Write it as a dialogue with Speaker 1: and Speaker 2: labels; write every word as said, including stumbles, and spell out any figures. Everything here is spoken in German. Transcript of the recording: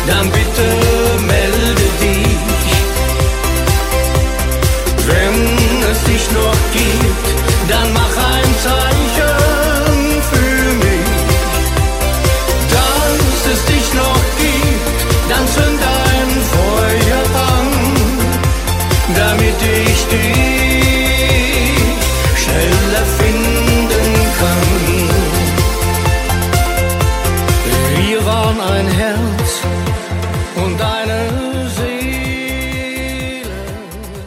Speaker 1: dann bitte melde dich. Wenn es dich noch gibt, dann mach ein Zeichen für mich. Dass es dich noch gibt, dann